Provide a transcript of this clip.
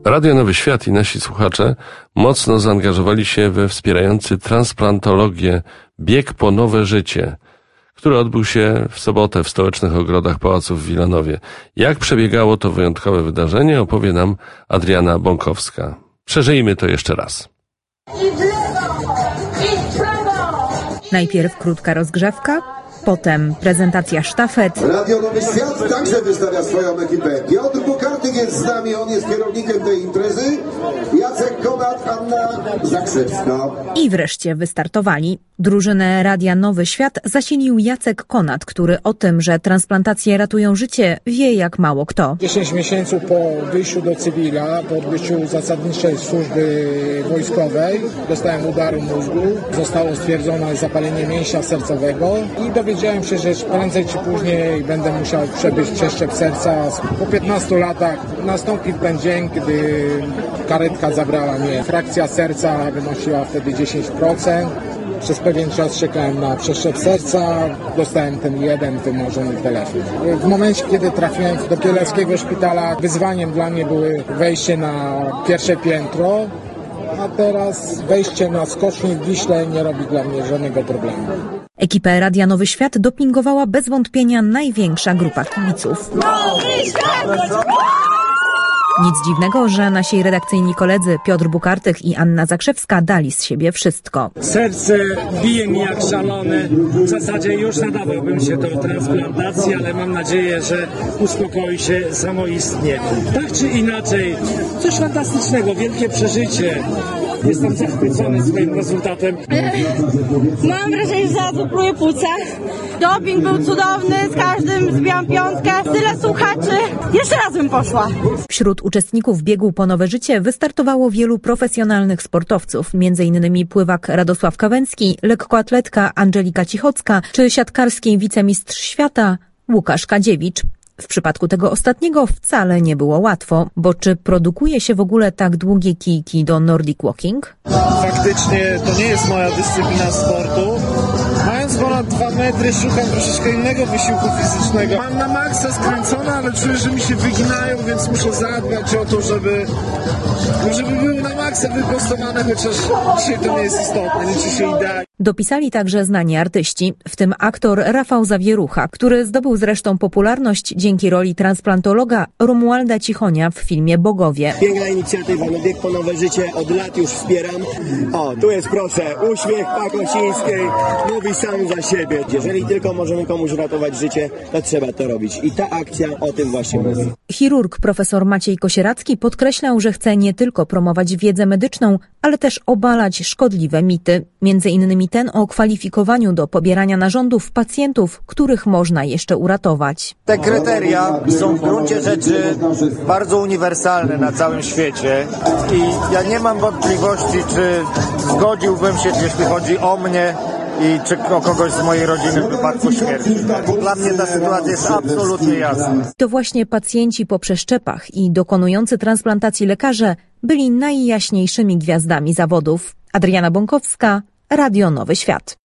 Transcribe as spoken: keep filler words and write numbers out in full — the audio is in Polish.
Radio Nowy Świat i nasi słuchacze mocno zaangażowali się we wspierający transplantologię bieg po nowe życie, który odbył się w sobotę w Stołecznych Ogrodach Pałacu w Wilanowie. Jak przebiegało to wyjątkowe wydarzenie, opowie nam Adriana Bąkowska. Przeżyjmy to jeszcze raz. Najpierw krótka rozgrzewka, potem prezentacja sztafet. Radio Nowy Świat także wystawia swoją ekipę. Piotr Bukartyk jest z nami, on jest kierownikiem tej imprezy. Jacek Konat, Anna Zakrzewska. I wreszcie wystartowali. Drużynę Radia Nowy Świat zasilił Jacek Konat, który o tym, że transplantacje ratują życie, wie jak mało kto. dziesięć miesięcy po wyjściu do cywila, po odbyciu zasadniczej służby wojskowej, dostałem udaru mózgu, zostało stwierdzone zapalenie mięśnia sercowego i dowiedziałem się, że prędzej czy później będę musiał przebyć przeszczep serca. Po piętnastu latach nastąpił ten dzień, kiedy karetka zabrała mnie. Frakcja serca wynosiła wtedy dziesięć procent. Przez pewien czas czekałem na przeszczep serca, dostałem ten jeden wymarzony telefon. W momencie, kiedy trafiłem do Kieleckiego Szpitala, wyzwaniem dla mnie było wejście na pierwsze piętro, a teraz wejście na skoczni w Wiśle nie robi dla mnie żadnego problemu. Ekipę Radia Nowy Świat dopingowała bez wątpienia największa grupa kibiców. Nowy Świat! Nic dziwnego, że nasi redakcyjni koledzy Piotr Bukartyk i Anna Zakrzewska dali z siebie wszystko. Serce bije mi jak szalone. W zasadzie już nadawałbym się do transplantacji, ale mam nadzieję, że uspokoi się samoistnie. Tak czy inaczej, coś fantastycznego, wielkie przeżycie. Jestem zachwycony swoim rezultatem. Mam wrażenie, że zaraz upluję płuca. Doping był cudowny, z każdym zbijam piątkę. Tyle słuchaczy. Jeszcze raz bym poszła. Wśród uczestników biegu po nowe życie wystartowało wielu profesjonalnych sportowców, między innymi pływak Radosław Kawęcki, lekkoatletka Angelika Cichocka czy siatkarski wicemistrz świata Łukasz Kadziewicz. W przypadku tego ostatniego wcale nie było łatwo, bo czy produkuje się w ogóle tak długie kijki do Nordic Walking? Faktycznie to nie jest moja dyscyplina sportu. Mając ponad dwa metry szukam troszeczkę innego wysiłku fizycznego. Mam na maksa skręcone, ale czuję, że mi się wyginają, więc muszę zadbać o to, żeby, żeby były na maksa wyprostowane, chociaż dzisiaj to nie jest istotne, liczy się idea. Dopisali także znani artyści, w tym aktor Rafał Zawierucha, który zdobył zresztą popularność dzięki roli transplantologa Romualda Cichonia w filmie Bogowie. Piękna inicjatywa, no bieg po nowe życie, od lat już wspieram. O, tu jest proszę, uśmiech Pakocińskiej, mówi sam za siebie. Jeżeli tylko możemy komuś ratować życie, to trzeba to robić. I ta akcja o tym właśnie mówi. Chirurg profesor Maciej Kosieracki podkreślał, że chce nie tylko promować wiedzę medyczną, ale też obalać szkodliwe mity, między innymi ten o kwalifikowaniu do pobierania narządów pacjentów, których można jeszcze uratować. Te kryteria są w gruncie rzeczy bardzo uniwersalne na całym świecie i ja nie mam wątpliwości, czy zgodziłbym się, jeśli chodzi o mnie i czy o kogoś z mojej rodziny w wypadku śmierci. Dla mnie ta sytuacja jest absolutnie jasna. To właśnie pacjenci po przeszczepach i dokonujący transplantacji lekarze byli najjaśniejszymi gwiazdami zawodów. Adriana Bąkowska, Radio Nowy Świat.